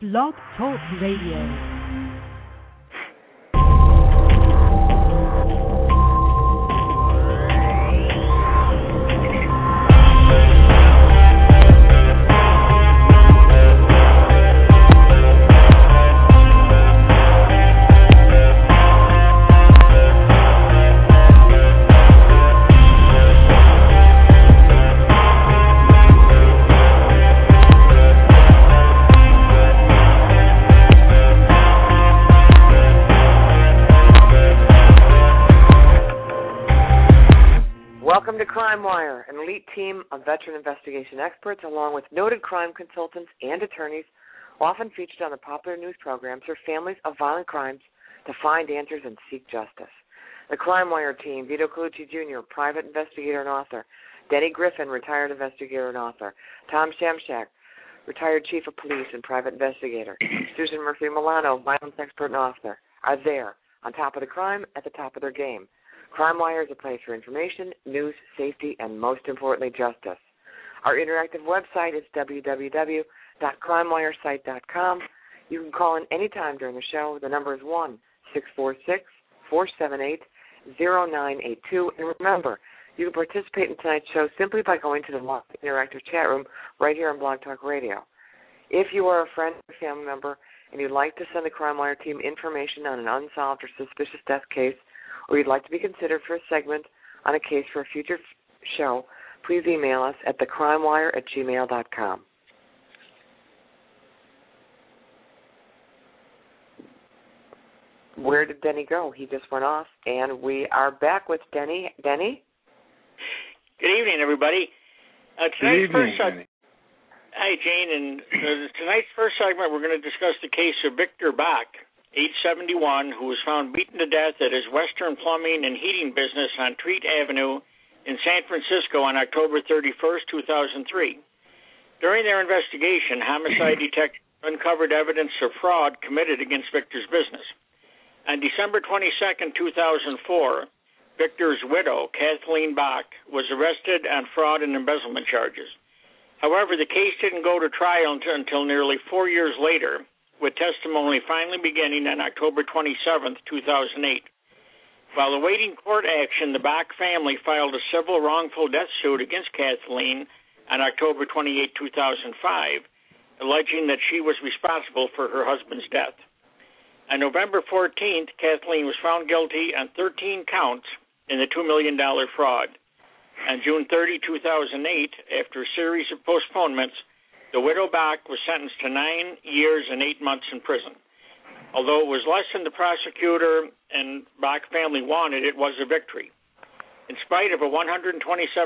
Blog Talk Radio. Welcome to Crime Wire, an elite team of veteran investigation experts along with noted crime consultants and attorneys, often featured on the popular news programs for families of violent crimes to find answers and seek justice. The Crime Wire team: Vito Colucci Jr., private investigator and author; Denny Griffin, retired investigator and author; Tom Shamshak, retired chief of police and private investigator; Susan Murphy Milano, violence expert and author, are there, on top of the crime, at the top of their game. Crime Wire is a place for information, news, safety, and most importantly, justice. Our interactive website is www.crimewiresite.com. You can call in anytime during the show. The number is 1-646-478-0982. And remember, you can participate in tonight's show simply by going to the interactive chat room right here on Blog Talk Radio. If you are a friend or family member and you'd like to send the Crime Wire team information on an unsolved or suspicious death case, or you'd like to be considered for a segment on a case for a future show, please email us at thecrimewire@gmail.com. Where did Denny go? He just went off, and we are back with Denny. Denny? Good evening, everybody. Good evening, Denny. Hi, Jane. And tonight's first segment, we're going to discuss the case of Victor Bach, age 71, who was found beaten to death at his Western Plumbing and Heating business on Treat Avenue in San Francisco on October 31st, 2003. During their investigation, homicide detectives uncovered evidence of fraud committed against Victor's business. On December 22nd, 2004, Victor's widow, Kathleen Bach, was arrested on fraud and embezzlement charges. However, the case didn't go to trial until nearly 4 years later, with testimony finally beginning on October 27, 2008. While awaiting court action, the Bach family filed a civil wrongful death suit against Kathleen on October 28, 2005, alleging that she was responsible for her husband's death. On November 14th, Kathleen was found guilty on 13 counts in the $2 million fraud. On June 30, 2008, after a series of postponements, the widow Bach was sentenced to 9 years and 8 months in prison. Although it was less than the prosecutor and Bach family wanted, it was a victory. In spite of a $127,000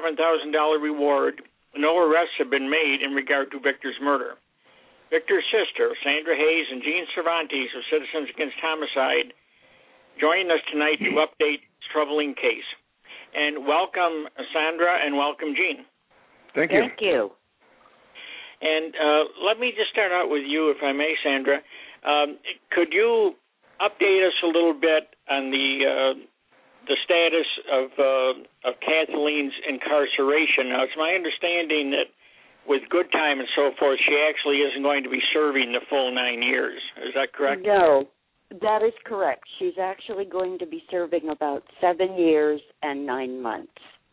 reward, no arrests have been made in regard to Victor's murder. Victor's sister, Sandra Hayes, and Gene Cervantes of Citizens Against Homicide, joining us tonight to update this troubling case. And welcome, Sandra, and welcome, Gene. Thank you. Thank you. And let me just start out with you, if I may, Sandra. Could you update us a little bit on the status of Kathleen's incarceration? Now, it's my understanding that with good time and so forth, she actually isn't going to be serving the full 9 years. Is that correct? No, that is correct. She's actually going to be serving about 7 years and 9 months.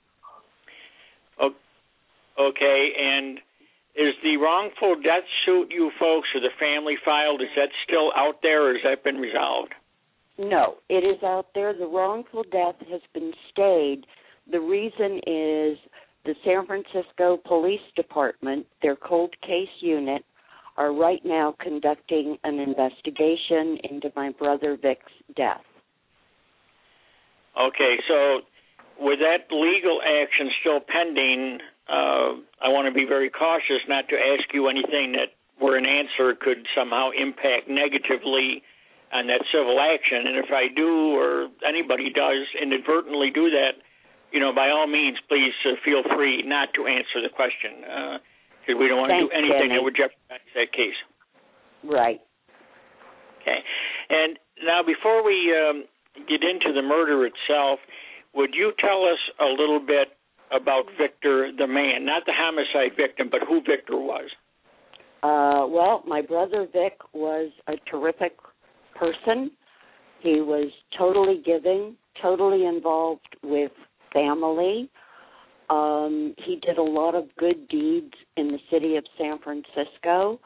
Okay, and is the wrongful death suit you folks or the family filed, is that still out there or has that been resolved? No, it is out there. The wrongful death has been stayed. The reason is the San Francisco Police Department, their cold case unit, are right now conducting an investigation into my brother Vic's death. Okay, so with that legal action still pending, I want to be very cautious not to ask you anything that where an answer could somehow impact negatively on that civil action. And if I do or anybody does inadvertently do that, by all means, please feel free not to answer the question because we don't want to do anything that would jeopardize that case. Right. Okay. And now before we get into the murder itself, would you tell us a little bit about Victor the man, not the homicide victim, but who Victor was? Well, my brother Vic was a terrific person. He was totally giving, totally involved with family. He did a lot of good deeds in the city of San Francisco.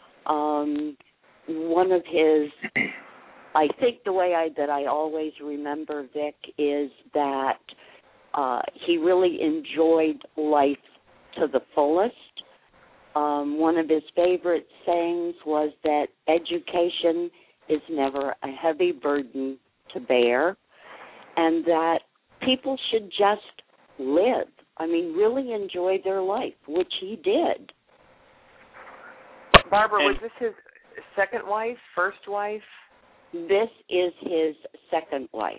One of his, I think the way that I always remember Vic is that he really enjoyed life to the fullest. One of his favorite sayings was that education is never a heavy burden to bear, and that people should just live. I mean, really enjoy their life, which he did. Barbara, was this his second wife, first wife? This is his second wife.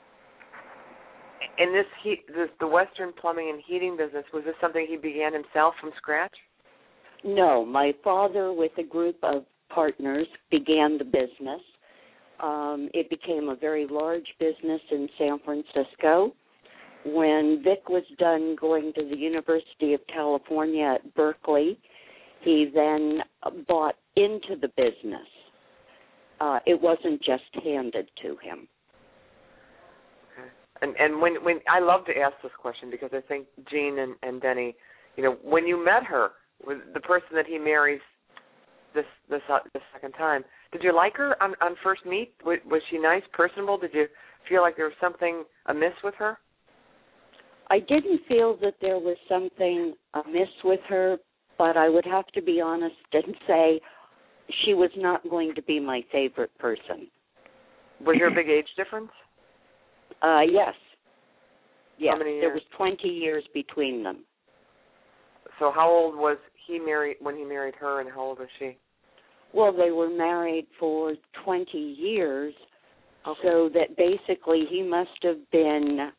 And the Western Plumbing and Heating business, was this something he began himself from scratch? No, my father, with a group of partners, began the business. It became a very large business in San Francisco. When Vic was done going to the University of California at Berkeley, he then bought into the business. It wasn't just handed to him. Okay. And when I love to ask this question because I think Jean and Denny, when you met her, the person that he marries this second time, did you like her on first meet? Was she nice, personable? Did you feel like there was something amiss with her? I didn't feel that there was something amiss with her, but I would have to be honest and say she was not going to be my favorite person. Was there a big age difference? Yes. Yes, how many years? There was 20 years between them. So how old was he when he married her, and how old was she? Well, they were married for 20 years, okay. So that basically he must have been,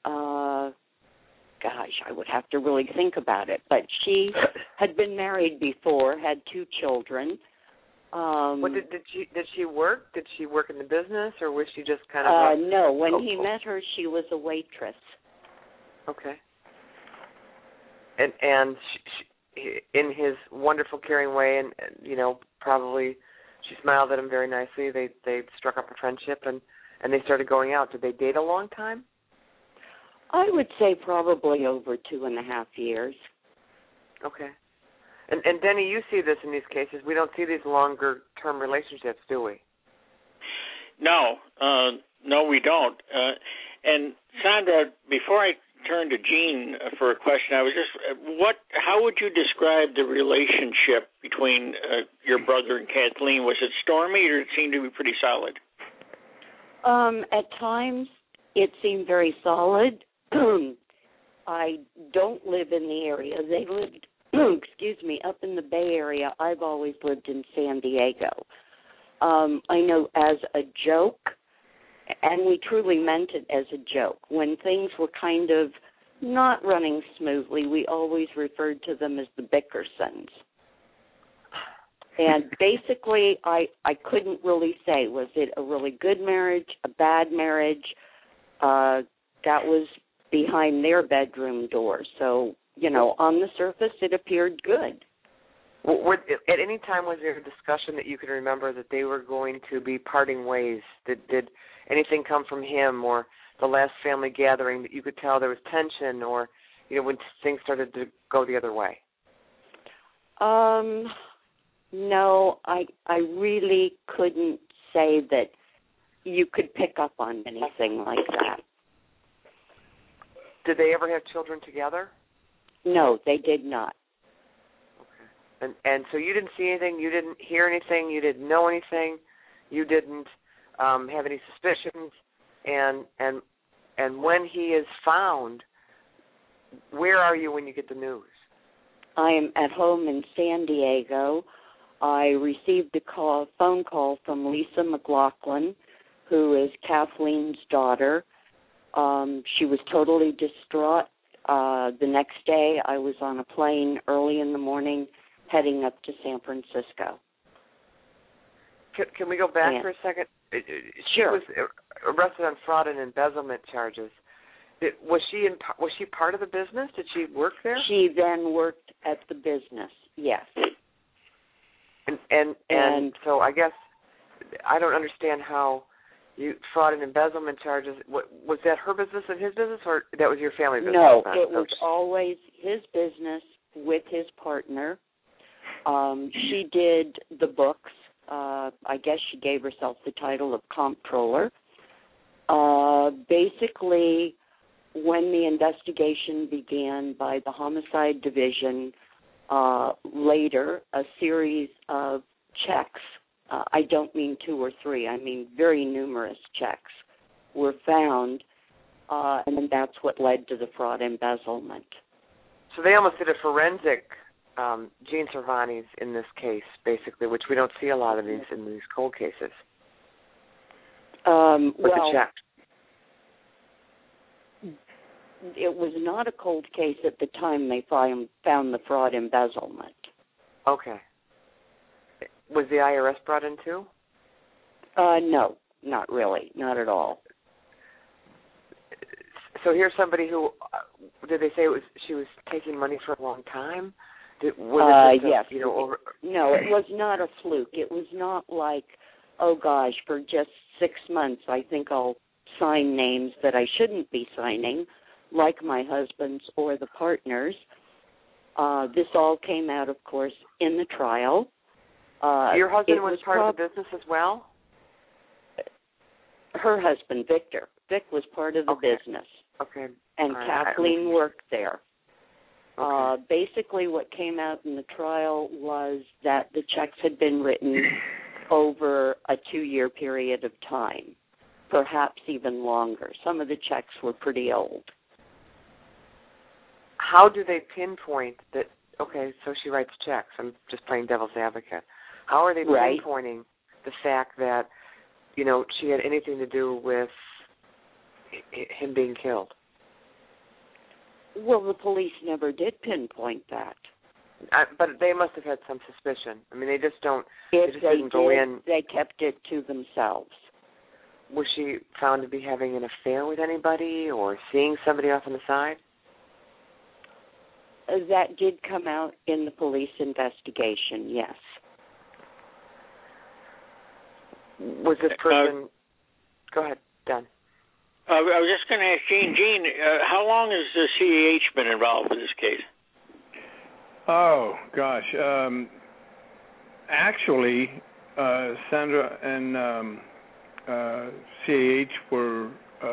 I would have to really think about it, but she had been married before, had 2 children. Did she work? Did she work in the business, or was she just kind of no, when he met her, she was a waitress. Okay. And she, in his wonderful, caring way, and probably she smiled at him very nicely. They struck up a friendship, and they started going out. Did they date a long time? I would say probably over 2.5 years. Okay. And Denny, you see this in these cases. We don't see these longer-term relationships, do we? No, we don't. And Sandra, before I turn to Jean for a question, I was how would you describe the relationship between your brother and Kathleen? Was it stormy, or did it seem to be pretty solid? At times, it seemed very solid. I don't live in the area. They lived, up in the Bay Area. I've always lived in San Diego. I know as a joke, and we truly meant it as a joke, when things were kind of not running smoothly, we always referred to them as the Bickersons. And basically, I couldn't really say, was it a really good marriage, a bad marriage? That was behind their bedroom door. So, on the surface, it appeared good. At any time was there a discussion that you can remember that they were going to be parting ways? Did anything come from him or the last family gathering that you could tell there was tension, or when things started to go the other way? No, I really couldn't say that you could pick up on anything like that. Did they ever have children together? No, they did not. Okay. And so you didn't see anything, you didn't hear anything, you didn't know anything, you didn't have any suspicions, and when he is found, where are you when you get the news? I am at home in San Diego. I received a phone call from Lisa McLaughlin, who is Kathleen's daughter. She was totally distraught. The next day, I was on a plane early in the morning heading up to San Francisco. Can we go back for a second? Sure. She was arrested on fraud and embezzlement charges. Was she part of the business? Did she work there? She then worked at the business, yes. And And so I guess I don't understand how fraud and embezzlement charges. Was that her business and his business, or that was your family business? No, it was always his business with his partner. She did the books. I guess she gave herself the title of comptroller. Basically, when the investigation began by the homicide division, later a series of checks, I don't mean 2 or 3, I mean very numerous checks, were found, and that's what led to the fraud embezzlement. So they almost did a forensic Gene Cervantes in this case, basically, which we don't see a lot of these in these cold cases. The check. It was not a cold case at the time they found the fraud embezzlement. Okay. Was the IRS brought in too? No, not really, not at all. So here's somebody who, did they say she was taking money for a long time? Yes. No, it was not a fluke. It was not like, oh gosh, for just 6 months I think I'll sign names that I shouldn't be signing, like my husband's or the partner's. This all came out, of course, in the trial. Your husband was part of the business as well? Her husband, Victor. Vic was part of the business. Okay. And Kathleen worked there. Okay. Basically what came out in the trial was that the checks had been written over a 2-year period of time, perhaps even longer. Some of the checks were pretty old. How do they pinpoint that, okay, so she writes checks. I'm just playing devil's advocate. How are they pinpointing the fact that, she had anything to do with him being killed? Well, the police never did pinpoint that. But they must have had some suspicion. I mean, they just don't. If they didn't go in. They kept it to themselves. Was she found to be having an affair with anybody or seeing somebody off on the side? That did come out in the police investigation, yes. Was this person... Go ahead, Dan. I was just going to ask Gene. Gene, how long has the CAH been involved with this case? Oh, gosh. Actually, Sandra and CAH were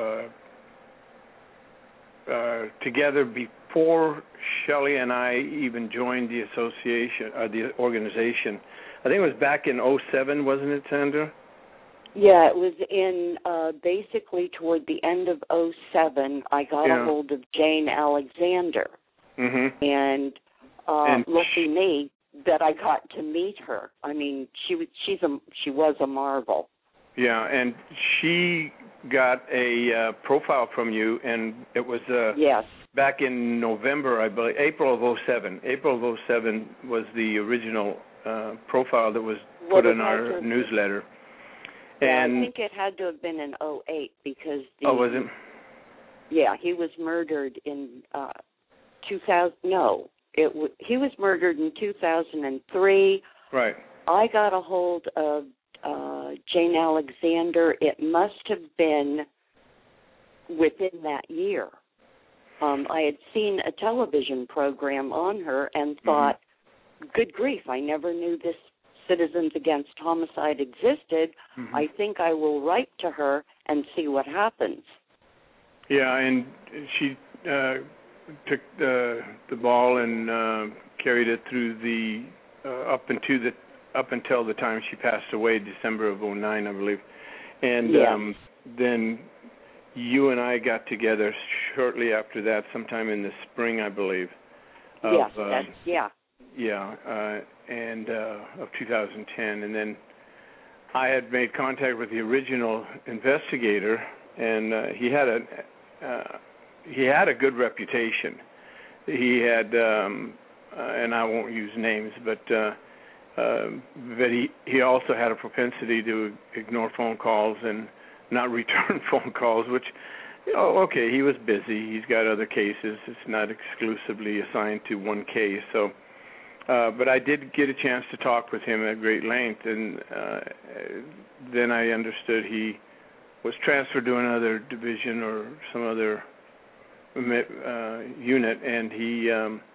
together before Shelley and I even joined the association, the organization. I think it was back in 2007, wasn't it, Sandra? Yeah, it was in basically toward the end of 2007. I got a hold of Jane Alexander, and lucky me that I got to meet her. I mean, she was a marvel. Yeah, and she got a profile from you, and it was back in November, I believe, April of 2007. April of 2007 was the original profile that was put in our newsletter. And I think it had to have been in 2008 because was it? Yeah, he was murdered in 2000. No, he was murdered in 2003. Right. I got a hold of Jane Alexander. It must have been within that year. I had seen a television program on her and thought, good grief, I never knew this Citizens Against Homicide existed. I think I will write to her and see what happens. Yeah, and she took the ball and carried it through the up until the time she passed away, December of 2009, I believe. And then you and I got together shortly after that, sometime in the spring, I believe. Of 2010, and then I had made contact with the original investigator, and he had a good reputation. He had, and I won't use names, but he also had a propensity to ignore phone calls and not return phone calls, which, he was busy. He's got other cases. It's not exclusively assigned to one case, so But I did get a chance to talk with him at great length, and then I understood he was transferred to another division or some other unit, and he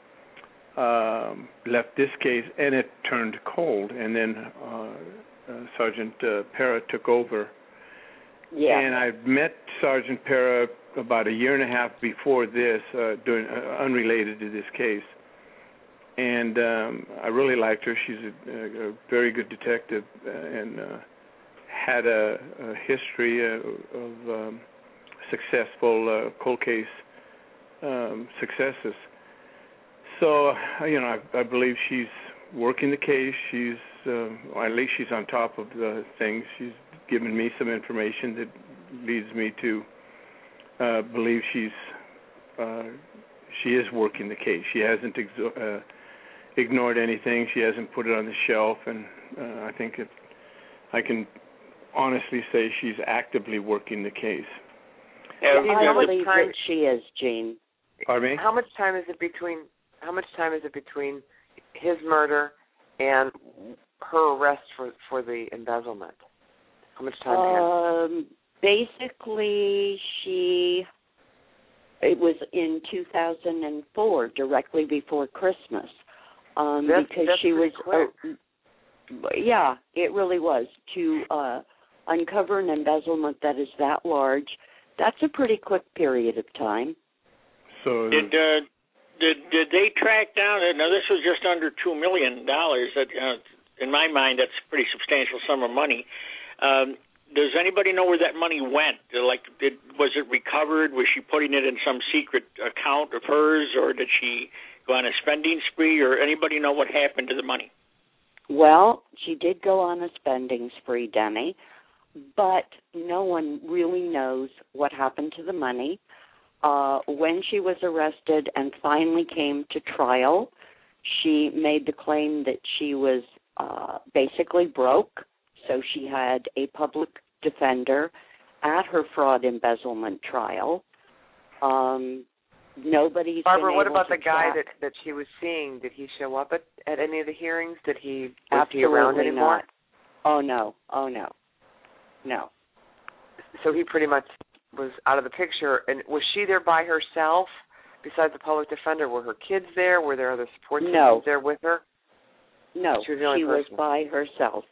left this case, and it turned cold, and then Sergeant Parra took over. Yeah. And I met Sergeant Parra about a year and a half before this, doing unrelated to this case. And I really liked her. She's a very good detective and had a history of successful cold case successes. So, I believe she's working the case. She's, or at least she's on top of the things. She's given me some information that leads me to believe she is working the case. She hasn't ignored anything. She hasn't put it on the shelf, and I think I can honestly say she's actively working the case. I believe that she is, Gene. Pardon me? How much time is it between his murder and her arrest for the embezzlement? How much time? Basically, it was in 2004, directly before Christmas, because she was. Yeah, it really was. To uncover an embezzlement that is that large, that's a pretty quick period of time. So did they track down? Now this was just under $2 million. That in my mind, that's a pretty substantial sum of money. Does anybody know where that money went? Was it recovered? Was she putting it in some secret account of hers, or did she go on a spending spree? Or anybody know what happened to the money? Well, she did go on a spending spree, Denny, but no one really knows what happened to the money. When she was arrested and finally came to trial, she made the claim that she was basically broke, so she had a public defender at her fraud embezzlement trial. Nobody's Barbara, been what able about to the guy track. that she was seeing? Did he show up at any of the hearings? Was Absolutely he around anymore? Not. Oh, no. So he pretty much was out of the picture. And was she there by herself besides the public defender? Were her kids there? Were there other support systems there with her? No, she was by herself.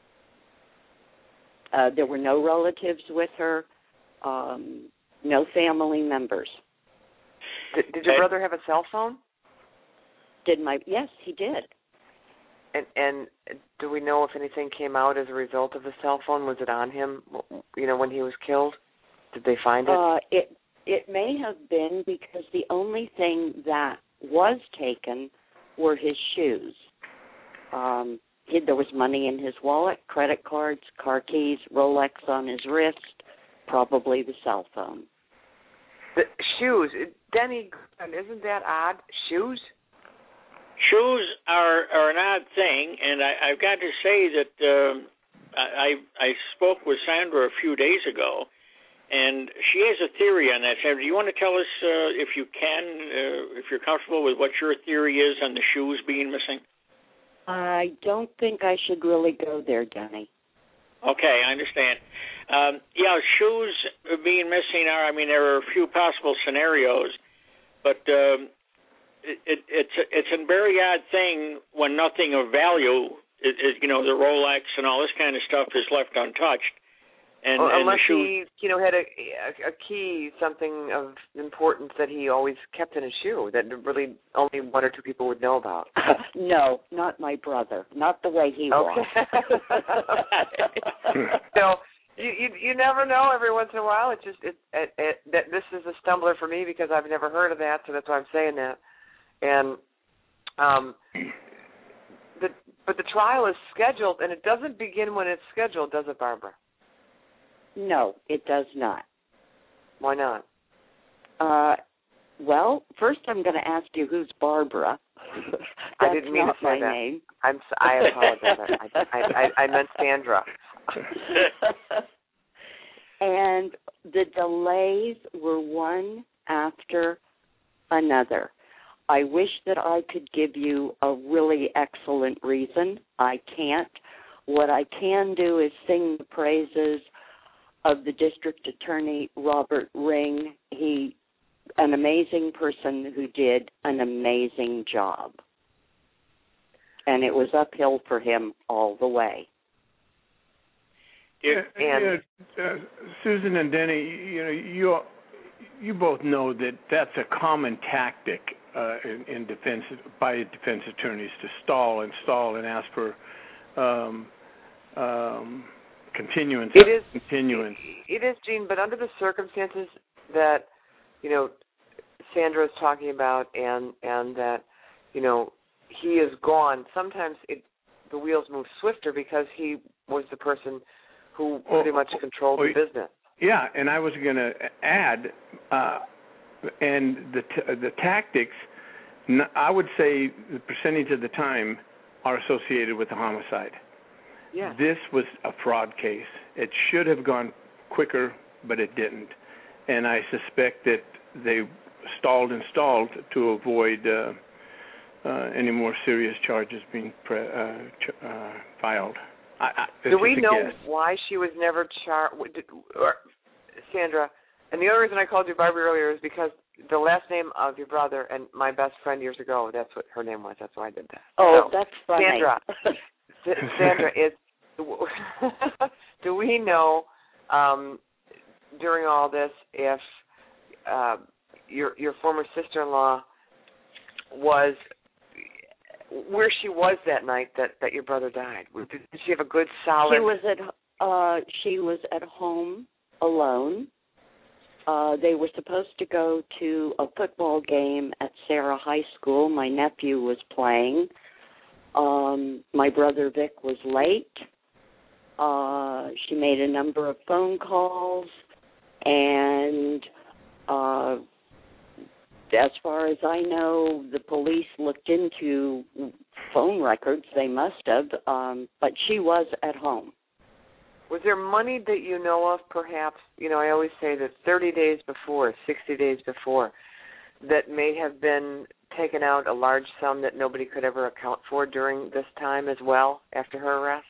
There were no relatives with her, no family members. Did your brother have a cell phone? Yes, he did. And do we know if anything came out as a result of the cell phone? Was it on him, when he was killed? Did they find it? It may have been, because the only thing that was taken were his shoes. There was money in his wallet, credit cards, car keys, Rolex on his wrist, probably the cell phone. The shoes. Denny, isn't that odd? Shoes? Shoes are an odd thing, and I've got to say that I spoke with Sandra a few days ago, and she has a theory on that. Sandra, do you want to tell us, if you can, if you're comfortable with what your theory is on the shoes being missing? I don't think I should really go there, Denny. Okay, I understand. Shoes being missing there are a few possible scenarios, but it's a very odd thing when nothing of value, the Rolex and all this kind of stuff is left untouched. And unless the shoes, he, had a key, something of importance that he always kept in his shoe that really only one or two people would know about. No, not my brother. Not the way he walks. So you never know. Every once in a while, that this is a stumbler for me because I've never heard of that. So that's why I'm saying that. And but the trial is scheduled, and it doesn't begin when it's scheduled, does it, Barbara? No, it does not. Why not? Well, first I'm going to ask you who's Barbara. I didn't mean to say my that. name. I apologize. I meant Sandra. And the delays were one after another. I wish that I could give you a really excellent reason. I can't. What I can do is sing the praises of the district attorney, Robert Ring. He, an amazing person who did an amazing job. And it was uphill for him all the way. Susan and Denny, you both know that that's a common tactic in defense by defense attorneys to stall and ask for continuance. It is continuance. It is, Gene, but under the circumstances that Sandra is talking about, and that he is gone. Sometimes the wheels move swifter because he was the person who pretty much controlled the business. Yeah, and I was going to add, and the tactics, I would say the percentage of the time are associated with the homicide. Yeah. This was a fraud case. It should have gone quicker, but it didn't. And I suspect that they stalled to avoid any more serious charges being filed. Do we know why she was never charged? Sandra, and the other reason I called you Barbie earlier is because the last name of your brother and my best friend years ago, that's what her name was. That's why I did that. Oh, so, that's funny. Sandra, do we know during all this if your former sister-in-law was where she was that night that your brother died? Did she have a good, solid... She was at home alone. They were supposed to go to a football game at Sarah High School. My nephew was playing. My brother Vic was late. She made a number of phone calls, and as far as I know, the police looked into phone records. They must have, but she was at home. Was there money that you know of, perhaps? I always say that 30 days before, 60 days before, that may have been taken out, a large sum that nobody could ever account for during this time as well, after her arrest?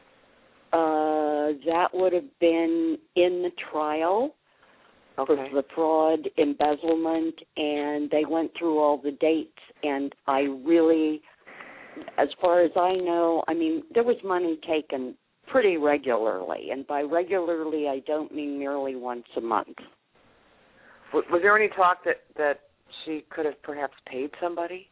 That would have been in the trial for the fraud, embezzlement, and they went through all the dates, and I really, as far as I know, there was money taken pretty regularly, and by regularly I don't mean merely once a month. Was there any talk that she could have perhaps paid somebody?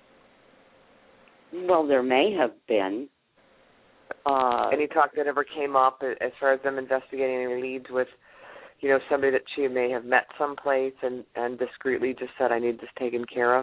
Well, there may have been. Any talk that ever came up as far as them investigating any leads with, somebody that she may have met someplace and discreetly just said, I need this taken care of?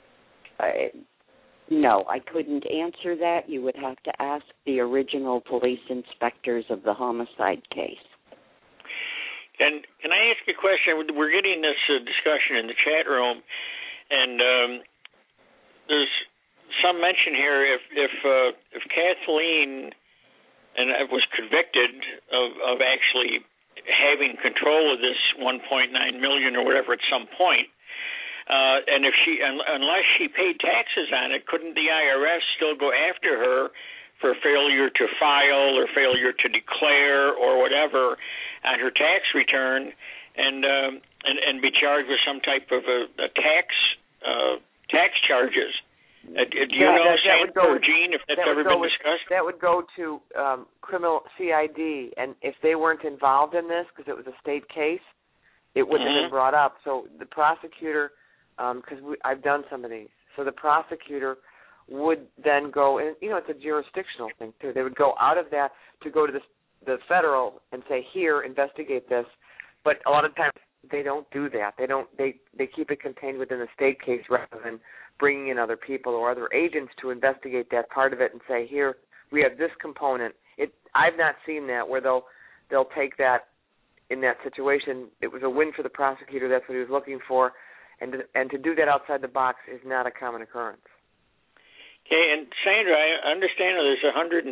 No, I couldn't answer that. You would have to ask the original police inspectors of the homicide case. And can I ask a question? We're getting this discussion in the chat room, and there's some mention here if Kathleen was convicted of actually having control of this $1.9 million or whatever at some point, and if unless she paid taxes on it, couldn't the IRS still go after her for failure to file or failure to declare or whatever on her tax return, and be charged with some type of a tax charges? Do you know, Sandra or Gene, if that's ever been discussed? That would go to criminal CID, and if they weren't involved in this because it was a state case, it wouldn't have been brought up. So the prosecutor, because I've done some of these, so the prosecutor would then go, and it's a jurisdictional thing too. They would go out of that to go to the federal and say, here, investigate this. But a lot of times they don't do that. They keep it contained within the state case rather than bringing in other people or other agents to investigate that part of it and say, here, we have this component. I've not seen that where they'll take that in that situation. It was a win for the prosecutor. That's what he was looking for. And to do that outside the box is not a common occurrence. Okay, and Sandra, I understand that there's a $127,000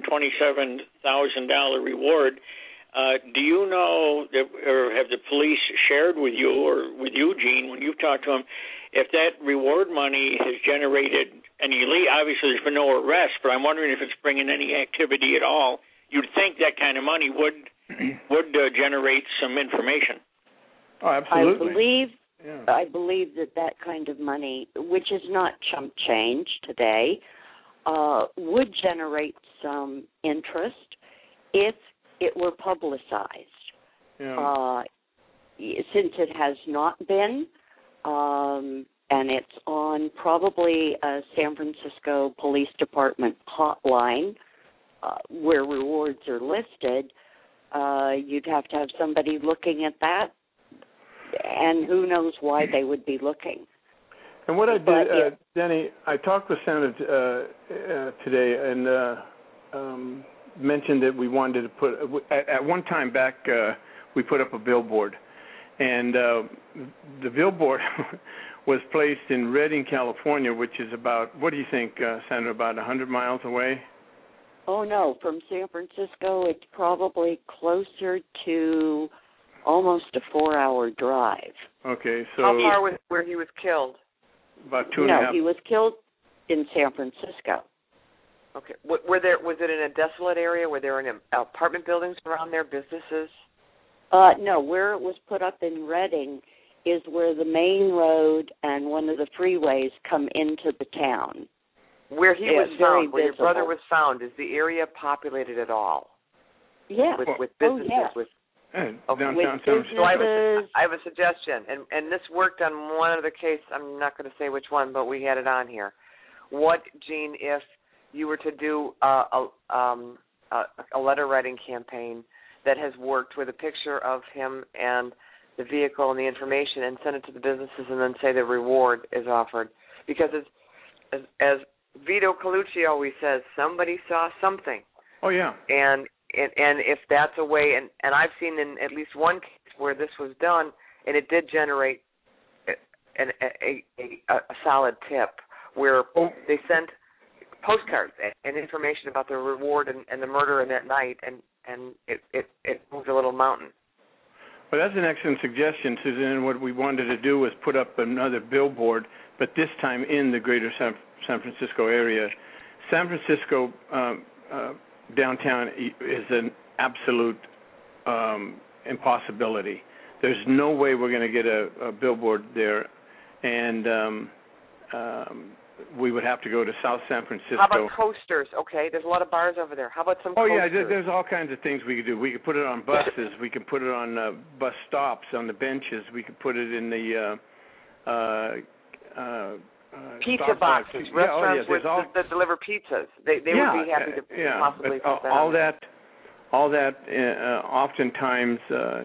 reward. Do you know, or have the police shared with you, or with you, Gene, when you've talked to them, if that reward money has generated any lead. Obviously, there's been no arrest, but I'm wondering if it's bringing any activity at all. You'd think that kind of money would generate some information. Oh, absolutely. I believe that kind of money, which is not chump change today, would generate some interest if it were publicized. Yeah. Since it has not been, and it's on probably a San Francisco Police Department hotline where rewards are listed, you'd have to have somebody looking at that, and who knows why they would be looking. And what I did, Denny, I talked with Sandra today and mentioned that we wanted to put, at one time back, we put up a billboard. And the billboard was placed in Redding, California, which is about, what do you think, Sandra, about 100 miles away? Oh, no. From San Francisco, it's probably closer to almost a 4-hour drive. Okay, so... How far was where he was killed? About 2.5. No, he was killed in San Francisco. Okay. Was it in a desolate area? Were there any apartment buildings around there, businesses? No, where it was put up in Redding is where the main road and one of the freeways come into the town. Where he was found, where visible. your brother was found, is the area populated at all? Yeah. With businesses? Downtown. So I have a suggestion, and this worked on one other case. I'm not going to say which one, but we had it on here. What, Gene, if you were to do a letter writing campaign that has worked with a picture of him and the vehicle and the information, and send it to the businesses, and then say the reward is offered? Because as Vito Colucci always says, somebody saw something. Oh yeah. And if that's a way, and I've seen in at least one case where this was done, and it did generate a solid tip, where they sent postcards and information about the reward and the murder in that night, and it moved a little mountain. Well, that's an excellent suggestion, Susan. And what we wanted to do was put up another billboard, but this time in the greater San Francisco area. San Francisco downtown is an absolute impossibility. There's no way we're going to get a billboard there, and we would have to go to South San Francisco. How about coasters? Okay, there's a lot of bars over there. How about some coasters? Oh, yeah, there's all kinds of things we could do. We could put it on buses. We could put it on bus stops, on the benches. We could put it in the pizza boxes, restaurants that deliver pizzas. They would be happy to possibly put that all that oftentimes,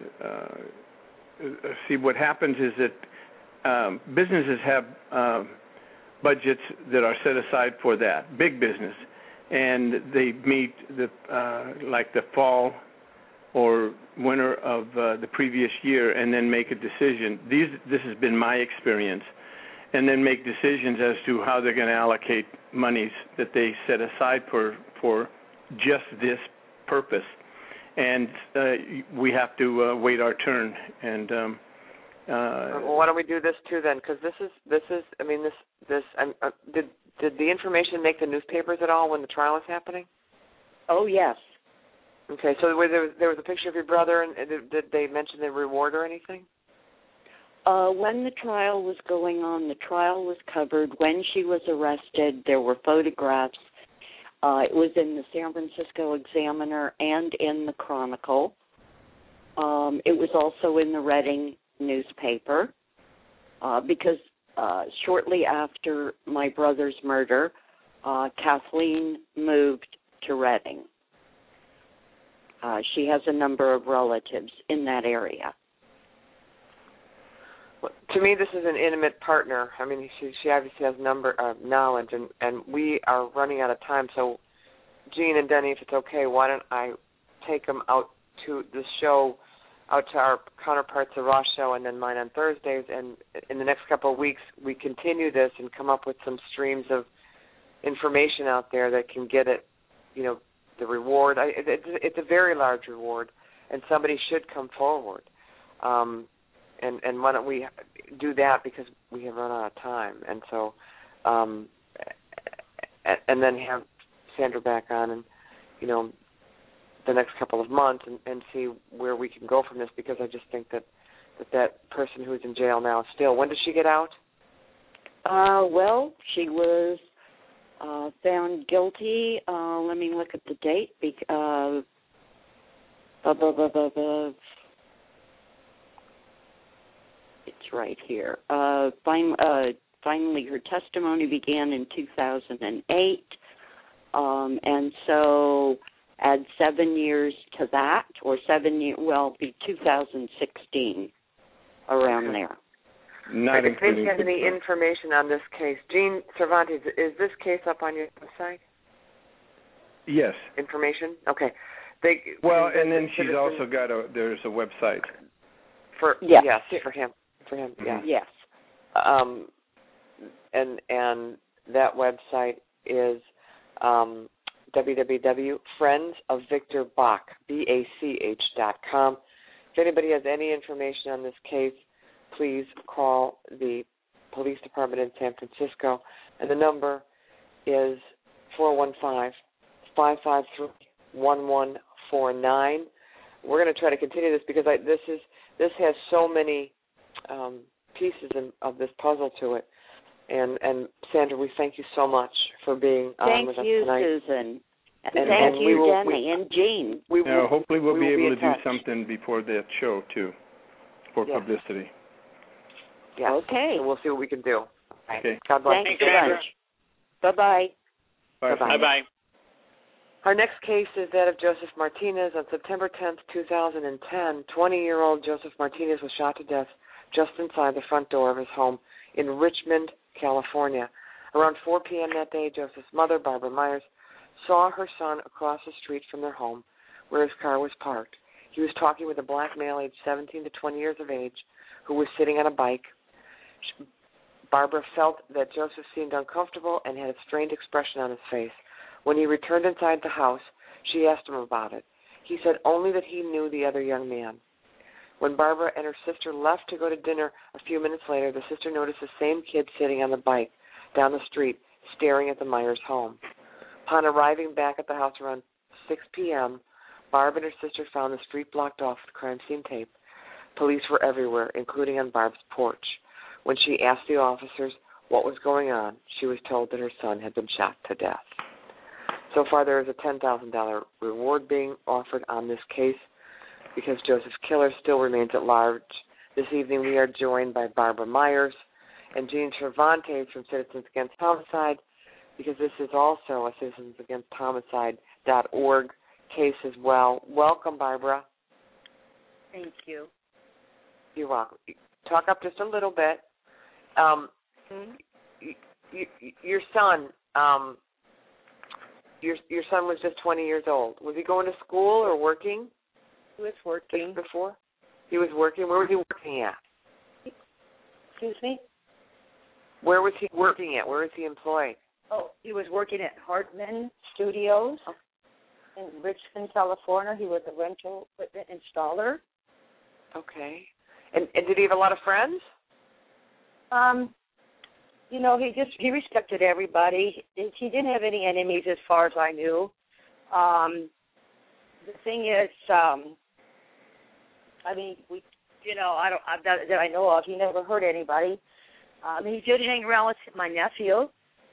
see, what happens is that businesses have budgets that are set aside for that, big business, and they meet like the fall or winter of the previous year, and then make a decision. This has been my experience, and then make decisions as to how they're going to allocate monies that they set aside for just this purpose. And we have to wait our turn. And well, why don't we do this too then? Because this is. I mean, did the information make the newspapers at all when the trial was happening? Oh yes. Okay, so there was a picture of your brother, and did they mention the reward or anything? When the trial was going on, the trial was covered. When she was arrested, there were photographs. It was in the San Francisco Examiner and in the Chronicle. It was also in the Redding newspaper because shortly after my brother's murder, Kathleen moved to Redding. She has a number of relatives in that area. Well, to me, this is an intimate partner. I mean, she obviously has knowledge, and we are running out of time. So, Gene and Denny, if it's okay, why don't I take them out to the show, out to our counterparts, the Ross Show, and then mine on Thursdays, and in the next couple of weeks, we continue this and come up with some streams of information out there that can get it, the reward. It's a very large reward, and somebody should come forward. and why don't we do that because we have run out of time, and so and then have Sandra back on and the next couple of months and see where we can go from this, because I just think that person who's in jail now still. When did she get out? Well, she was found guilty. Let me look at the date. It's right here. Finally, her testimony began in 2008, and so add 7 years to that, or 7 years. Well, it'll be 2016, around there. Not if anybody has any information on this case, Gene Cervantes, is this case up on your website? Yes. Information? Okay. And then she's also got there's a website. Yes, for him. Mm-hmm. Yeah. Yes. And that website is www.friendsofvictorbach, BACH.com. If anybody has any information on this case, please call the police department in San Francisco, and the number is 415-553-1149. We're going to try to continue this because this has so many pieces of this puzzle to it. And Sandra, we thank you so much for being on with us tonight. Thank you, Susan. And thank you, Denny and Jean. Hopefully we'll be able to do something before that show, too, for publicity. Yes. Okay. So we'll see what we can do. Okay. God bless. Thanks so much. Bye-bye. Bye-bye. Our next case is that of Joseph Martinez. On September 10th, 2010, 20-year-old Joseph Martinez was shot to death just inside the front door of his home in Richmond, California. Around 4 p.m. that day, Joseph's mother, Barbara Myers, saw her son across the street from their home where his car was parked. He was talking with a black male aged 17 to 20 years of age who was sitting on a bike. Barbara felt that Joseph seemed uncomfortable and had a strained expression on his face. When he returned inside the house, she asked him about it. He said only that he knew the other young man. When Barbara and her sister left to go to dinner a few minutes later, the sister noticed the same kid sitting on the bike down the street, staring at the Myers home. Upon arriving back at the house around 6 p.m., Barb and her sister found the street blocked off with crime scene tape. Police were everywhere, including on Barb's porch. When she asked the officers what was going on, she was told that her son had been shot to death. So far, there is a $10,000 reward being offered on this case because Joseph's killer still remains at large. This evening, we are joined by Barbara Myers and Gene Cervantes from Citizens Against Homicide, because this is also a citizensagainst-homicide.org case as well. Welcome, Barbara. Thank you. You're welcome. Talk up just a little bit. Your son, your son was just 20 years old. Was he going to school or working? He was working. Before? He was working. Where was he working at? Excuse me? Where was he working at? Where is he employed? Oh, he was working at Hartman Studios in Richmond, California. He was a rental equipment installer. Okay. And did he have a lot of friends? He respected everybody. He didn't have any enemies as far as I knew. The thing is, that I know of, he never hurt anybody. He did hang around with my nephew,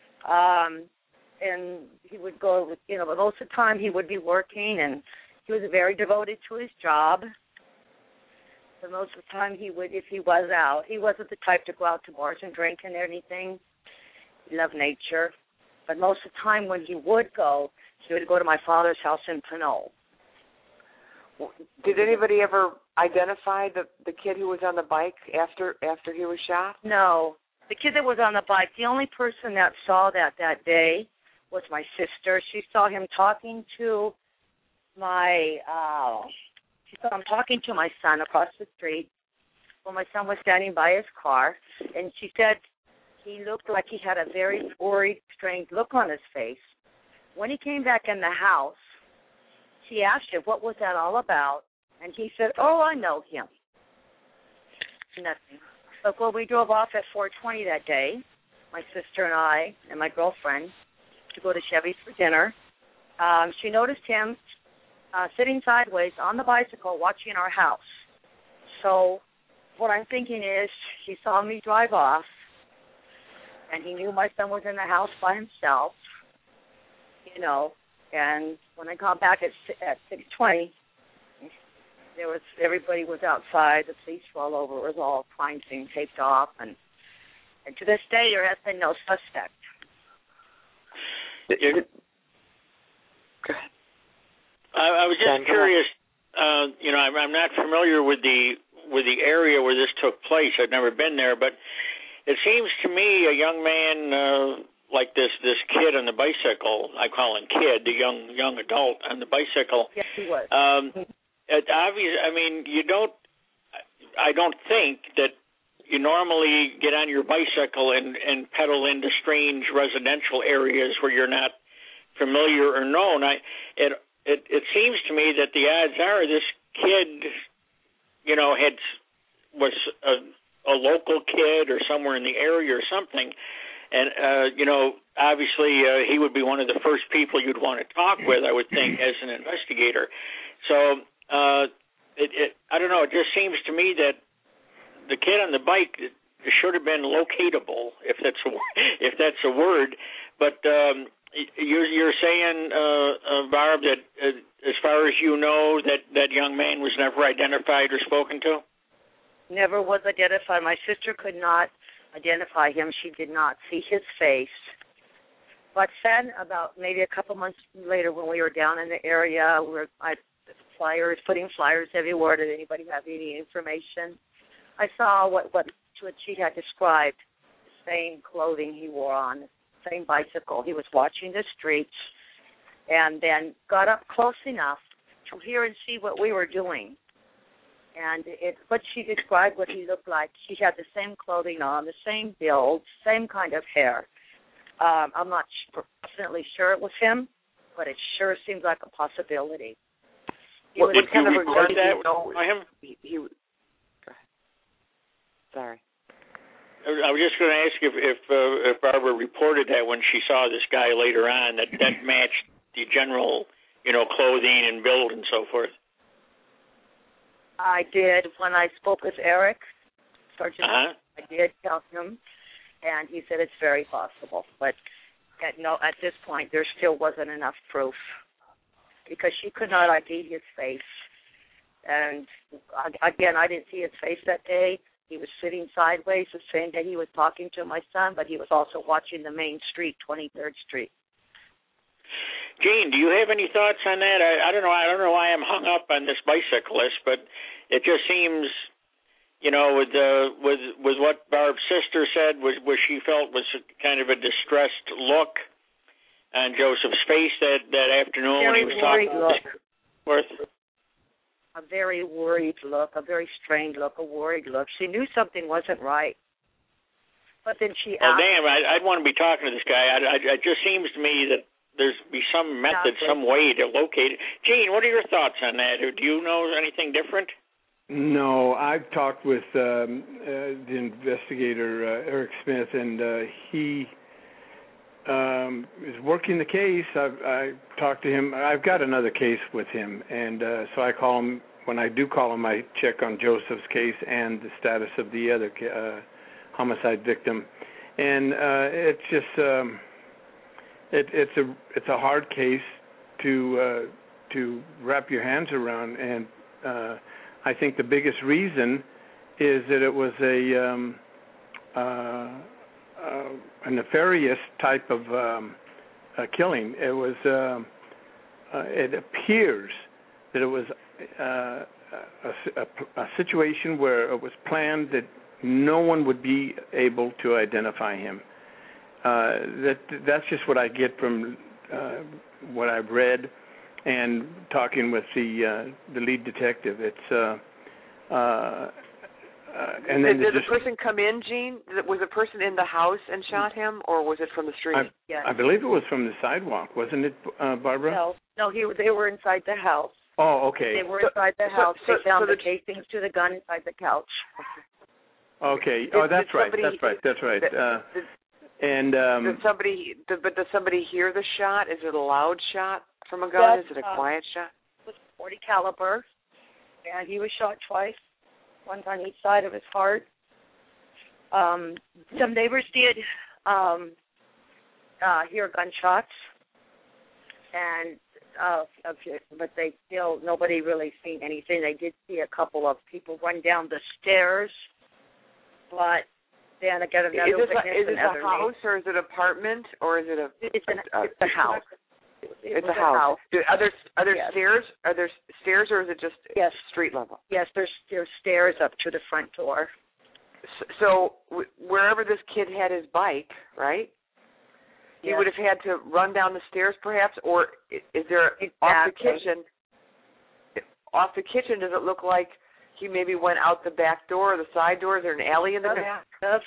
and he would go, but most of the time he would be working, and he was very devoted to his job. But most of the time he would, if he was out, he wasn't the type to go out to bars and drink and anything. He loved nature. But most of the time when he would go to my father's house in Pinole. Did anybody ever identify the kid who was on the bike after he was shot? No. The kid that was on the bike, the only person that saw that day was my sister. She saw him talking to my son across the street when my son was standing by his car, and she said he looked like he had a very worried, strained look on his face. When he came back in the house, she asked him, what was that all about? And he said, oh, I know him. Nothing. But when we drove off at 4:20 that day, my sister and I and my girlfriend, to go to Chevy's for dinner, she noticed him sitting sideways on the bicycle watching our house. So what I'm thinking is he saw me drive off, and he knew my son was in the house by himself, you know, and when I got back at 6:20, everybody was outside, the police were all over, it was all crime scene taped off, and to this day there has been no suspect. Go ahead. I was just curious, you know, I'm not familiar with the area where this took place. I've never been there, but it seems to me a young man like this kid on the bicycle, I call him kid, the young adult on the bicycle. Yes, he was. It's obvious. I mean, I don't think that you normally get on your bicycle and pedal into strange residential areas where you're not familiar or known. It seems to me that the odds are this kid, you know, was a local kid or somewhere in the area or something, and you know, obviously he would be one of the first people you'd want to talk with, I would think, as an investigator. So I don't know. It just seems to me that the kid on the bike should have been locatable, if that's a word. But you're saying, Barb, that as far as you know, that young man was never identified or spoken to? Never was identified. My sister could not identify him. She did not see his face. But then about maybe a couple months later, when we were down in the area, putting flyers everywhere. Did anybody have any information? I saw what she had described, the same clothing he wore on, the same bicycle. He was watching the streets and then got up close enough to hear and see what we were doing. And what she described what he looked like, he had the same clothing on, the same build, same kind of hair. I'm not definitely sure it was him, but it sure seems like a possibility. What kind of report that by him? Go ahead. Sorry. I was just going to ask if Barbara reported that when she saw this guy later on that matched the general, you know, clothing and build and so forth. I did when I spoke with Eric, Sergeant. I did tell him, and he said it's very possible. But at this point, there still wasn't enough proof because she could not ID his face. And again, I didn't see his face that day. He was sitting sideways, the same day he was talking to my son, but he was also watching the main street, 23rd Street. Gene, do you have any thoughts on that? I don't know. I don't know why I'm hung up on this bicyclist, but it just seems, you know, with what Barb's sister said, was she felt was kind of a distressed look on Joseph's face that afternoon when he was talking to Worth. A very worried look, a very strained look, a worried look. She knew something wasn't right. But then she asked... Oh, damn, I'd want to be talking to this guy. It just seems to me that there's be some method, some way to locate it. Gene, what are your thoughts on that? Do you know anything different? No, I've talked with the investigator, Eric Smith, and he is working the case. I talked to him. I've got another case with him, and so I call him. When I do call him, I check on Joseph's case and the status of the other homicide victim. And it's just it's a hard case to wrap your hands around, and I think the biggest reason is that it was a nefarious type of killing. It was. It appears that it was a situation where it was planned that no one would be able to identify him. That's just what I get from what I've read and talking with the lead detective. It's and then did the person come in, Gene? Was the person in the house and shot him, or was it from the street? I believe it was from the sidewalk, wasn't it, Barbara? No, they were inside the house. Oh, okay. They were inside the house. They found the casings to the gun inside the couch. Okay. That's right. That's right. Does somebody hear the shot? Is it a loud shot from a gun? Is it a quiet shot? It was .40 caliber, and he was shot twice, one on each side of his heart. Some neighbors did hear gunshots, and but nobody really seen anything. They did see a couple of people run down the stairs, but then again, is it a house or is it an apartment or is it a? It's a house. It's a house. Are there yes. stairs? Are there stairs or is it just street level? Yes, there's stairs up to the front door. So wherever this kid had his bike, right? He would have had to run down the stairs, perhaps, or is there off the kitchen? Off the kitchen, does it look like he maybe went out the back door or the side door? Is there an alley in the back?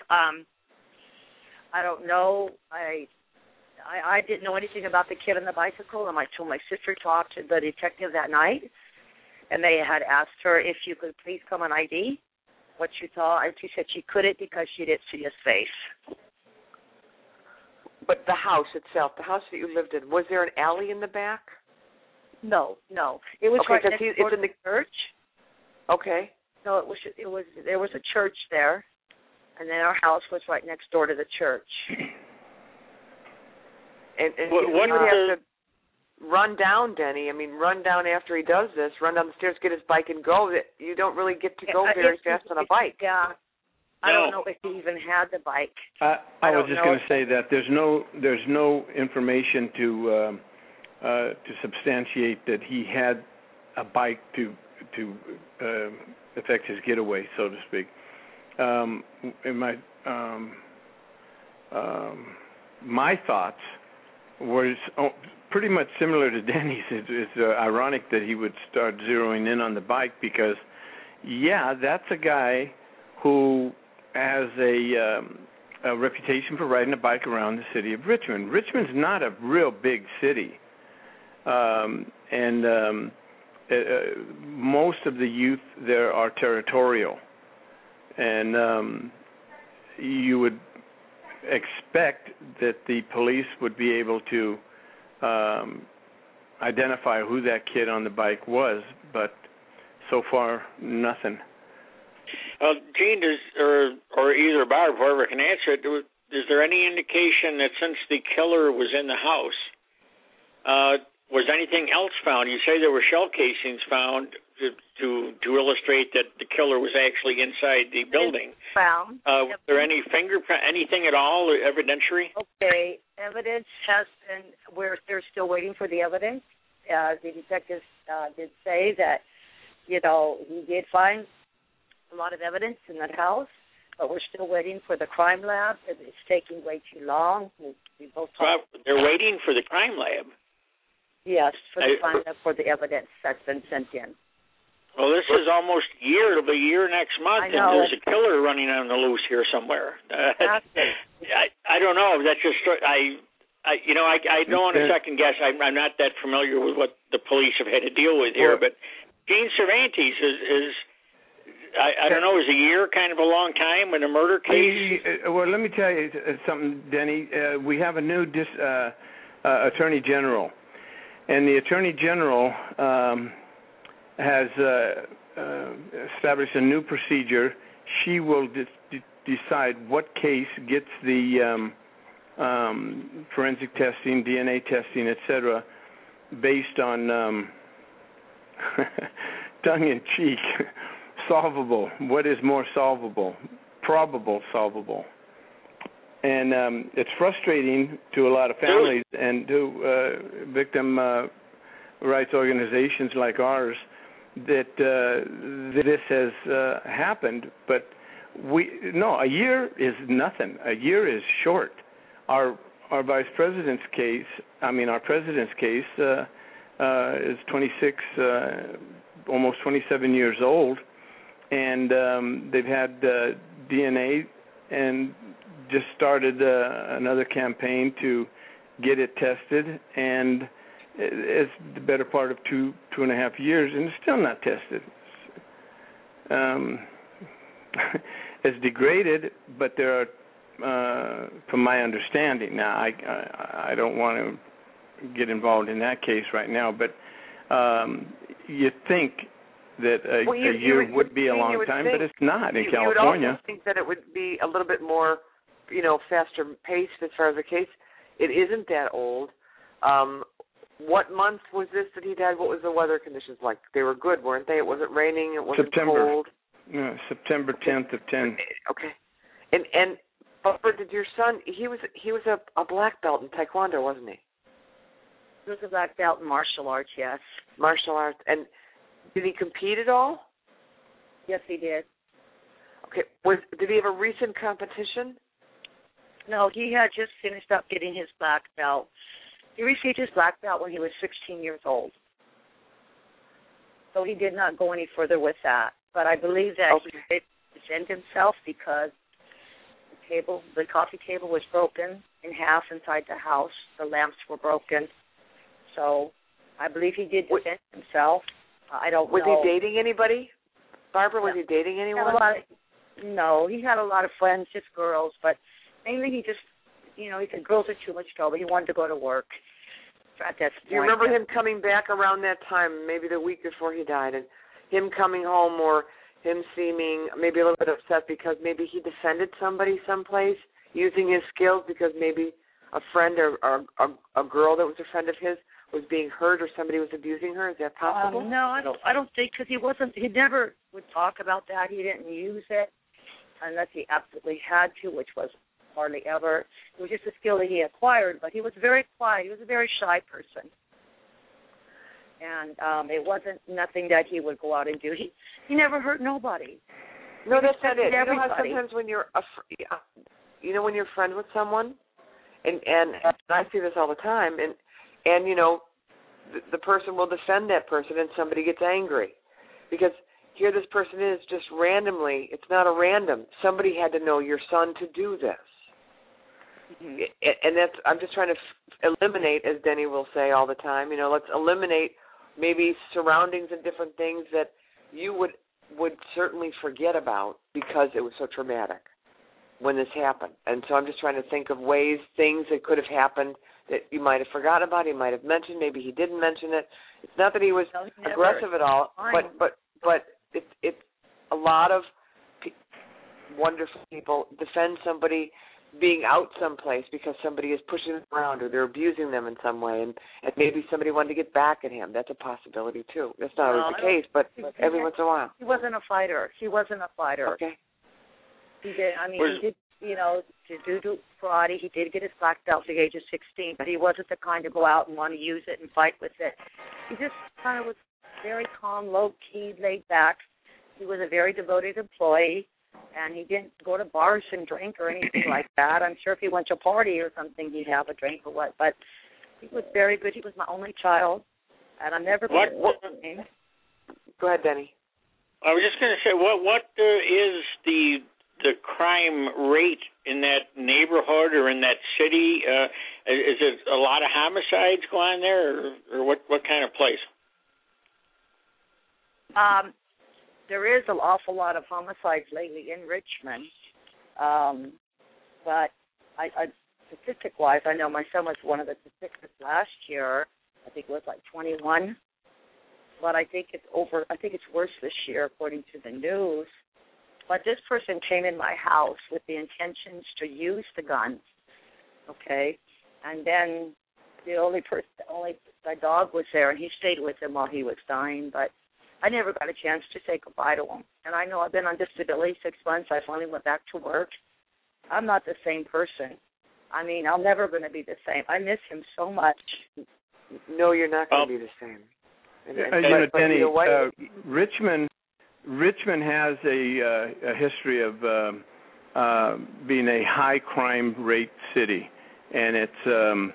I don't know. I didn't know anything about the kid on the bicycle, and my sister talked to the detective that night, and they had asked her if you could please come on ID what you saw, and she said she couldn't because she didn't see his face. But the house itself, the house that you lived in, was there an alley in the back? No. It was right next door to the church. Okay. No, there was a church there, and then our house was right next door to the church. And he would have to run down, Denny. I mean, run down after he does this, run down the stairs, get his bike, and go. You don't really get to go very fast on a bike. Yeah. I don't know if he even had the bike. I was just going to say that there's no information to substantiate that he had a bike to affect his getaway, so to speak. My thoughts were pretty much similar to Denny's. It's ironic that he would start zeroing in on the bike because, that's a guy who has a reputation for riding a bike around the city of Richmond. Richmond's not a real big city, and most of the youth there are territorial, and you would expect that the police would be able to identify who that kid on the bike was, but so far, nothing. Gene, or either Barb, whoever can answer it, is there any indication that since the killer was in the house, was anything else found? You say there were shell casings found to illustrate that the killer was actually inside the building. Found. Was there any fingerprint, anything at all, evidentiary? Okay, evidence has been, they're still waiting for the evidence. The detectives did say that, he did find a lot of evidence in that house, but we're still waiting for the crime lab. It's taking way too long. We both talked. They're waiting for the crime lab? Yes, for the crime lab for the evidence that's been sent in. Well, this is almost a year. It'll be a year next month, and there's a killer running on the loose here somewhere. I don't know. That's just I don't want to second guess. I'm not that familiar with what the police have had to deal with here, but Gene Cervantes is I don't know, is a year kind of a long time in a murder case? Well, let me tell you something, Denny. We have a new Attorney General, and the Attorney General has established a new procedure. She will decide what case gets the forensic testing, DNA testing, etc., based on tongue-in-cheek, solvable. What is more solvable? Probable solvable. And it's frustrating to a lot of families and to victim rights organizations like ours that this has happened. But a year is nothing. A year is short. Our vice president's case, our president's case is 26, almost 27 years old, and they've had DNA and just started another campaign to get it tested, and it's the better part of two and a half years, and it's still not tested. has degraded, but there are, from my understanding, now I don't want to get involved in that case right now, but you think that a year would be a long time, but it's not in California. You would also think that it would be a little bit more, faster paced as far as the case. It isn't that old. What month was this that he died? What was the weather conditions like? They were good, weren't they? It wasn't raining. It wasn't cold. No, September 10th of 10. Okay. But did your son? He was a black belt in Taekwondo, wasn't he? He was a black belt in martial arts. Yes. Martial arts. And did he compete at all? Yes, he did. Okay. Did he have a recent competition? No, he had just finished up getting his black belt. He received his black belt when he was 16 years old. So he did not go any further with that. But I believe that he did defend himself because the coffee table was broken in half inside the house. The lamps were broken. So I believe he did defend himself. I don't know. Was he dating anybody? Barbara, was he dating anyone? No, he had a lot of friends, just girls, but mainly he just, he said girls are too much trouble. He wanted to go to work. Do you remember him coming back around that time, maybe the week before he died, and him coming home or him seeming maybe a little bit upset because maybe he defended somebody someplace using his skills because maybe a friend or a girl that was a friend of his was being hurt or somebody was abusing her? Is that possible? No, I don't think, because he never would talk about that. He didn't use it unless he absolutely had to, which was hardly ever. It was just a skill that he acquired, but he was very quiet. He was a very shy person. And it wasn't nothing that he would go out and do. He never hurt nobody. No, that's not it. You know how sometimes when you're when you're a friend with someone, and I see this all the time, and the person will defend that person, and somebody gets angry because here this person is just randomly. It's not a random. Somebody had to know your son to do this. Mm-hmm. And that's, I'm just trying to eliminate, as Denny will say all the time, let's eliminate maybe surroundings and different things that you would certainly forget about because it was so traumatic when this happened. And so I'm just trying to think of things that could have happened that you might have forgotten about, he might have mentioned, maybe he didn't mention it. It's not that he was aggressive at all, but it's a lot of wonderful people defend somebody being out someplace because somebody is pushing them around or they're abusing them in some way, and maybe somebody wanted to get back at him. That's a possibility, too. That's not always the case, but every once in a while. He wasn't a fighter. Okay. He did, to do karate. He did get his black belt at the age of 16, but he wasn't the kind to go out and want to use it and fight with it. He just kind of was very calm, low-key, laid back. He was a very devoted employee. And he didn't go to bars and drink or anything like that. I'm sure if he went to a party or something, he'd have a drink or what. But he was very good. He was my only child, and I'm never going to him. Go ahead, Denny. I was just going to say, what is the crime rate in that neighborhood or in that city? Is it a lot of homicides go on there, or what kind of place? There is an awful lot of homicides lately in Richmond, but statistic-wise, I know my son was one of the statistics last year. I think it was like 21, but I think it's worse this year according to the news. But this person came in my house with the intentions to use the gun, okay, and then my dog was there, and he stayed with him while he was dying, but I never got a chance to say goodbye to him. And I know I've been on disability 6 months. I finally went back to work. I'm not the same person. I'm never going to be the same. I miss him so much. No, you're not going to be the same. Denny, Richmond has a history of being a high crime rate city, and it's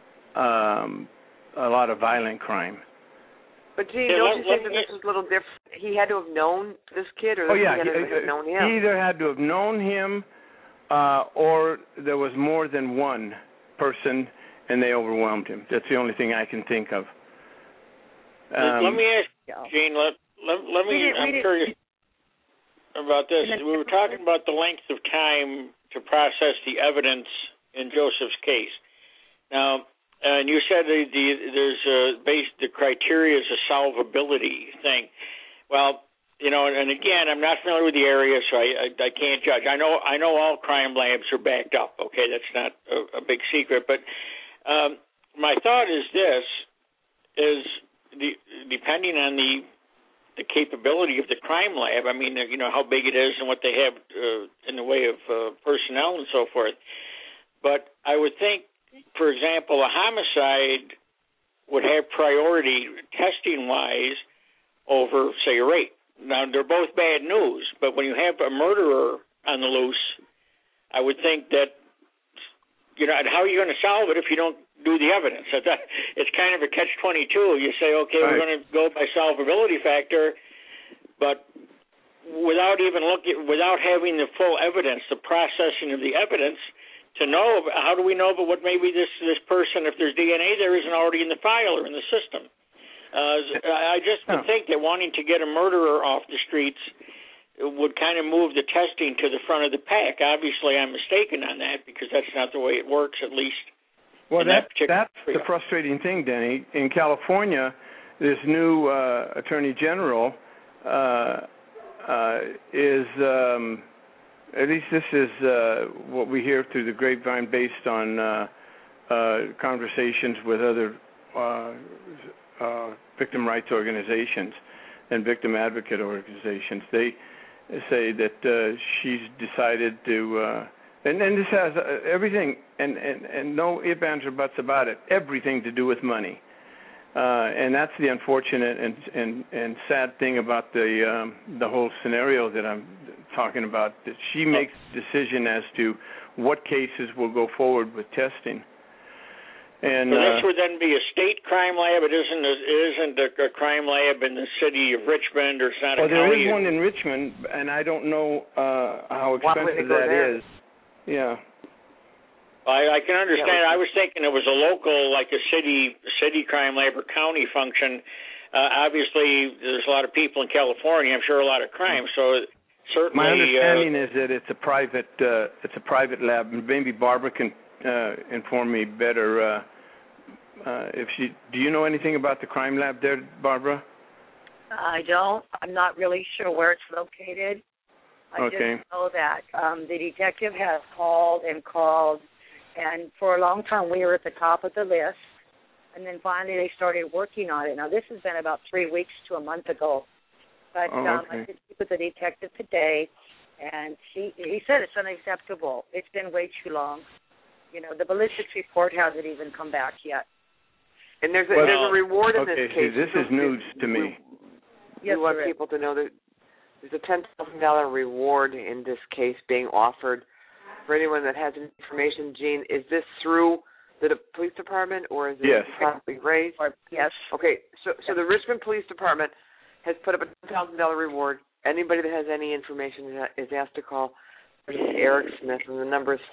a lot of violent crime. But, Gene, don't you think that this is a little different? He had to have known this kid, or he had to have known him? He either had to have known him or there was more than one person, and they overwhelmed him. That's the only thing I can think of. Let me ask, Gene, I'm curious. about this. We were talking about the length of time to process the evidence in Joseph's case. Now, and you said the criteria is a solvability thing. Well, and again, I'm not familiar with the area, so I can't judge. I know all crime labs are backed up. Okay, that's not a big secret. But my thought is this: depending on the capability of the crime lab. I mean, how big it is and what they have in the way of personnel and so forth. But I would think, for example, a homicide would have priority testing-wise over, say, a rape. Now, they're both bad news, but when you have a murderer on the loose, I would think that, how are you going to solve it if you don't do the evidence? It's kind of a catch-22. You say, okay, right, we're going to go by solvability factor, but without having the full evidence, the processing of the evidence, to know, how do we know about what maybe this person, if there's DNA there, isn't already in the file or in the system? I just would think that wanting to get a murderer off the streets would kind of move the testing to the front of the pack. Obviously, I'm mistaken on that because that's not the way it works, at least. Well, that's the frustrating thing, Denny. In California, this new Attorney General is, at least this is what we hear through the grapevine based on conversations with other victim rights organizations and victim advocate organizations. They say that she's decided to, and this has everything, and no ifs, ands, or buts about it, everything to do with money. And that's the unfortunate and sad thing about the whole scenario that I'm talking about, that she makes the decision as to what cases will go forward with testing. And so this would then be a state crime lab. It isn't a crime lab in the city of Richmond, or it's not a county. There is one in Richmond, and I don't know how expensive that is. Yeah. I can understand. I was thinking it was a local, like a city crime lab or county function. Obviously, there's a lot of people in California. I'm sure a lot of crime. So certainly, my understanding is that it's a private lab. Maybe Barbara can inform me better. Do you know anything about the crime lab there, Barbara? I don't. I'm not really sure where it's located. I just know that the detective has called, and for a long time we were at the top of the list, and then finally they started working on it. Now, this has been about 3 weeks to a month ago, but I did speak with the detective today, and he said it's unacceptable. It's been way too long. The ballistics report hasn't even come back yet. And there's a reward in this case. This is news to me. We want people to know that there's a $10,000 reward in this case being offered for anyone that has information. Jean, is this through the police department, or is it probably raised? Yes. Okay, so the Richmond Police Department has put up a $10,000 reward. Anybody that has any information is asked to call Eric Smith, and the number is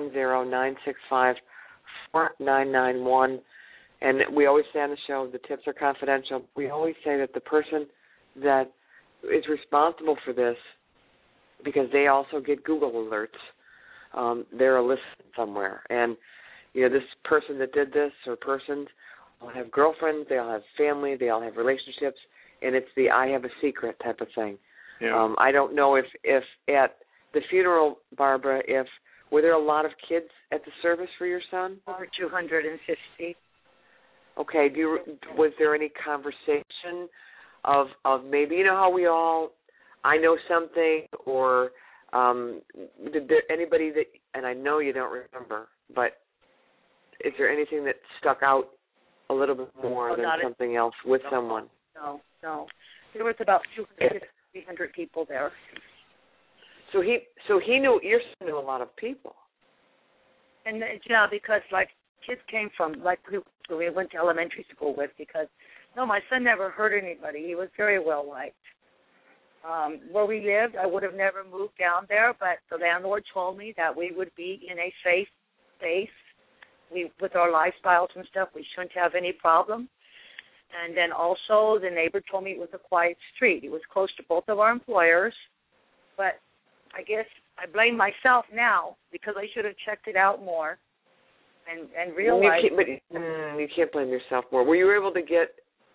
510-965-4991. And we always say on the show, the tips are confidential. We always say that the person that is responsible for this, because they also get Google alerts, they're a list somewhere. And, this person that did this, or persons, all have girlfriends, they all have family, they all have relationships, and it's the I have a secret type of thing. Yeah. I don't know if at the funeral, Barbara, were there a lot of kids at the service for your son? Over 250. Okay. Was there any conversation of maybe, how we all, I know something, or did there anybody that, and I know you don't remember, but is there anything that stuck out a little bit more than something else with someone? No. There was about 200, 300 people there. So he knew, your son knew a lot of people. And because kids came from who we went to elementary school with, because my son never hurt anybody. He was very well liked. Where we lived, I would have never moved down there, but the landlord told me that we would be in a safe space. With our lifestyles and stuff, we shouldn't have any problem. And then also the neighbor told me it was a quiet street. It was close to both of our employers. But I guess I blame myself now because I should have checked it out more and realized. You can't blame yourself more. Were you able to get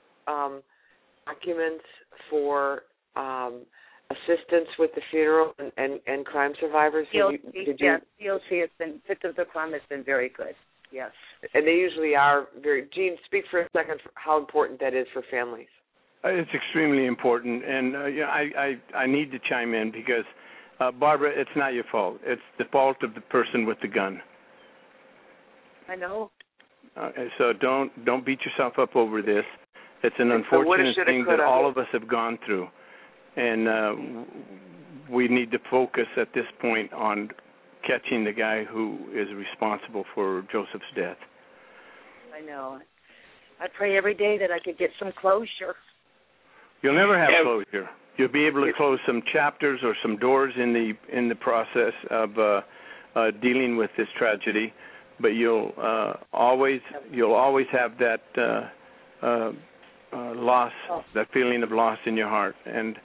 documents for assistance with the funeral and crime survivors? COC has been, Victims of Crime has been very good, yes. And they usually are very. Jean, speak for a second for how important that is for families. It's extremely important, and I need to chime in because, Barbara, it's not your fault. It's the fault of the person with the gun. I know. So don't beat yourself up over this. It's an unfortunate thing that all of us have gone through, and we need to focus at this point on catching the guy who is responsible for Joseph's death. I know. I pray every day that I could get some closure. You'll never have closure. You'll be able to close some chapters or some doors in the process of dealing with this tragedy, but you'll always have that loss, that feeling of loss in your heart, and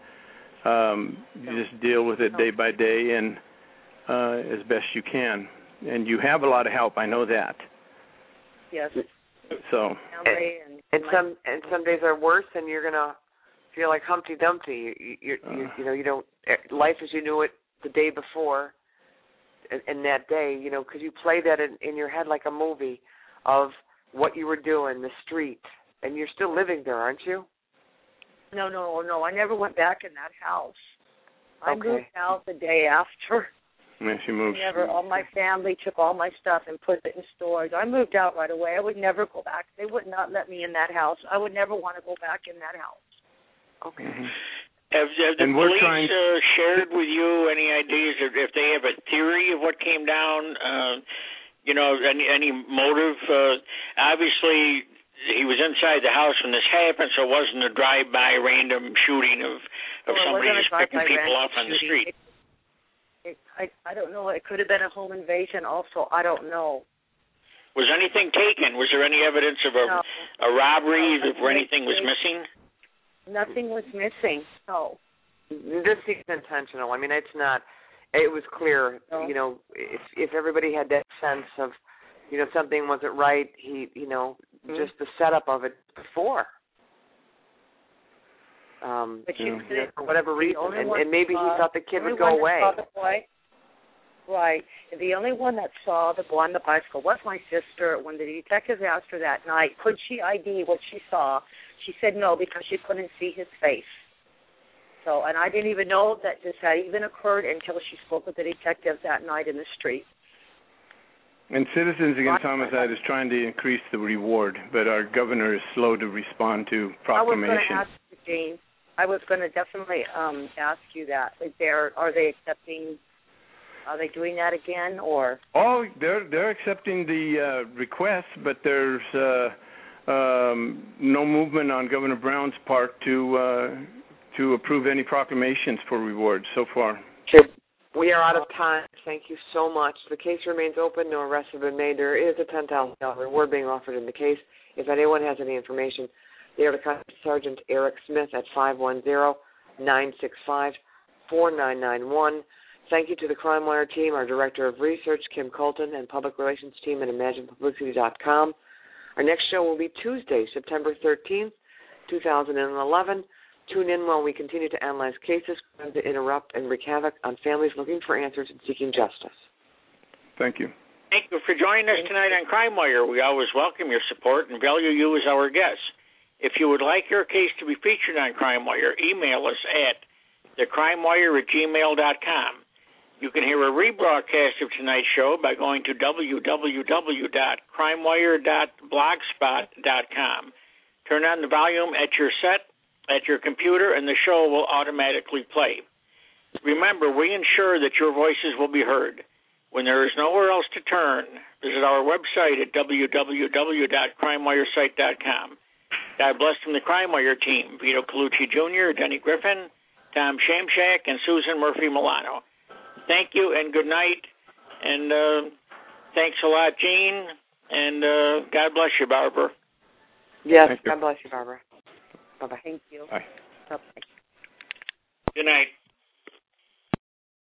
you just deal with it day by day and as best you can. And you have a lot of help. I know that. Yes. So. And some days are worse, and you're gonna feel like Humpty Dumpty. You don't. Life as you knew it the day before, and that day, because you play that in your head like a movie of what you were doing, the street, and you're still living there, aren't you? No. I never went back in that house. I moved out the day after. Yes, you moved. All my family took all my stuff and put it in storage. I moved out right away. I would never go back. They would not let me in that house. I would never want to go back in that house. Okay. Mm-hmm. Have the police shared with you any ideas if they have a theory of what came down? Any motive? Obviously, he was inside the house when this happened, so it wasn't a drive-by random shooting of somebody just picking people off on the street. I don't know. It could have been a home invasion also. I don't know. Was anything taken? Was there any evidence of a robbery where anything was missing? Nothing was missing. No. This seems intentional. I mean, it's not. It was clear. No. If everybody had that sense of, something wasn't right. Just the setup of it before. For whatever reason, and maybe he thought the kid would go away. Right. The only one that saw the boy on the bicycle was my sister. When the detectives asked her that night, could she ID what she saw, she said no because she couldn't see his face. So, and I didn't even know that this had even occurred until she spoke with the detectives that night in the street. And Citizens Against Homicide is trying to increase the reward, but our governor is slow to respond to proclamations. I was going to ask you, Jane. I was going to definitely ask you that. Are they doing that again, or? Oh, they're accepting the request, but there's no movement on Governor Brown's part to approve any proclamations for rewards so far. We are out of time. Thank you so much. The case remains open. No arrests have been made. There is a $10,000 reward being offered in the case. If anyone has any information, they are to contact Sergeant Eric Smith at 510-965-4991. Thank you to the Crime Wire team, our Director of Research, Kim Colton, and Public Relations team at ImaginePublicity.com. Our next show will be Tuesday, September 13th, 2011. Tune in while we continue to analyze cases to interrupt and wreak havoc on families looking for answers and seeking justice. Thank you. Thank you for joining us tonight on Crime Wire. We always welcome your support and value you as our guests. If you would like your case to be featured on Crime Wire, email us at thecrimewire@gmail.com. You can hear a rebroadcast of tonight's show by going to www.crimewire.blogspot.com. Turn on the volume at your computer, and the show will automatically play. Remember, we ensure that your voices will be heard. When there is nowhere else to turn, visit our website at www.crimewiresite.com. God bless from the Crime Wire team, Vito Colucci Jr., Denny Griffin, Tom Shamshak, and Susan Murphy Milano. Thank you and good night, and thanks a lot, Jean, and God bless you, Barbara. Yes, God bless you, Barbara. Bye-bye. Thank you. Bye. Bye-bye. Good night.